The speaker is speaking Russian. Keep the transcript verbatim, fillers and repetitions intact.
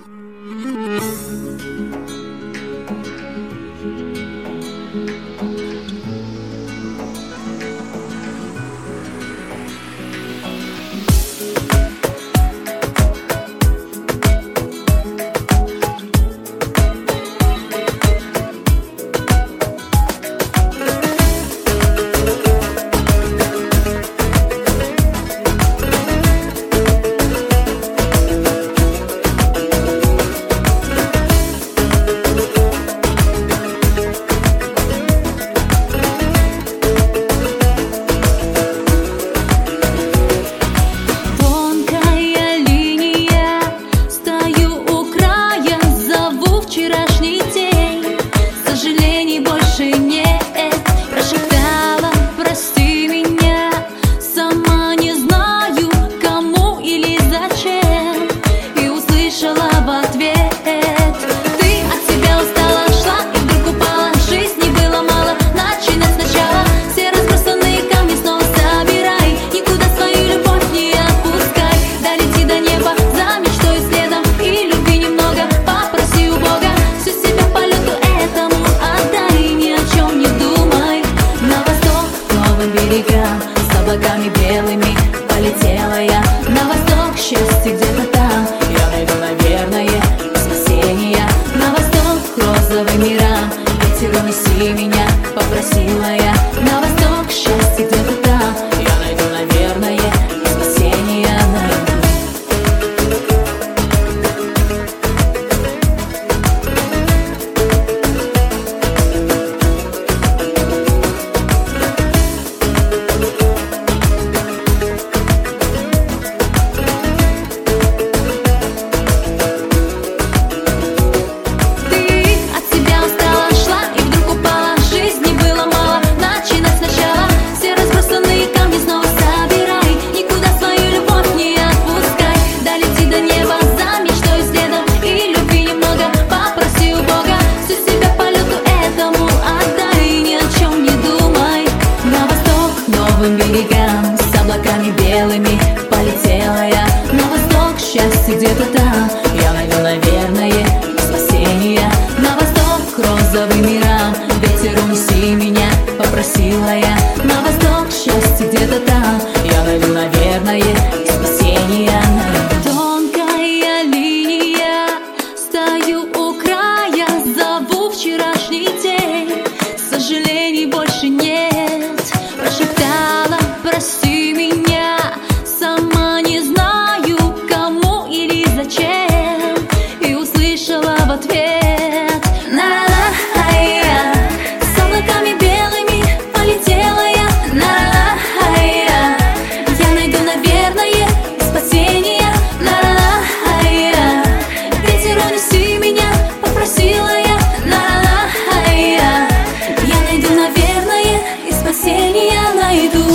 С облаками белыми полетела я на восток, счастье где-то там. Я найду, наверное, спасение. На восток к розовым мирам, ветер унеси меня, попросила я. На восток, счастье где-то там. Я найду, наверное, спасение найду. Берегам, с облаками белыми полетела я на восток, счастье где-то там. Я найду, наверное, спасение. На восток к розовым мирам, ветер унеси меня, попросила я. На восток, счастье где-то там. Я найду, наверное, спасение найду. Тонкая линия, стою у края, зову вчерашний день. Сожалений больше нет, прошептала: прости меня, сама не знаю, кому или зачем. И услышала в ответ: на-ла-ла-ай-я. С облаками белыми полетела я, на-ла-ла-ай-я. Я найду, наверное, спасение, на-ла-ла-ай-я. Ветер унеси меня, попросила я, на-ла-ла-ай-я. Я найду, наверное, и спасение найду.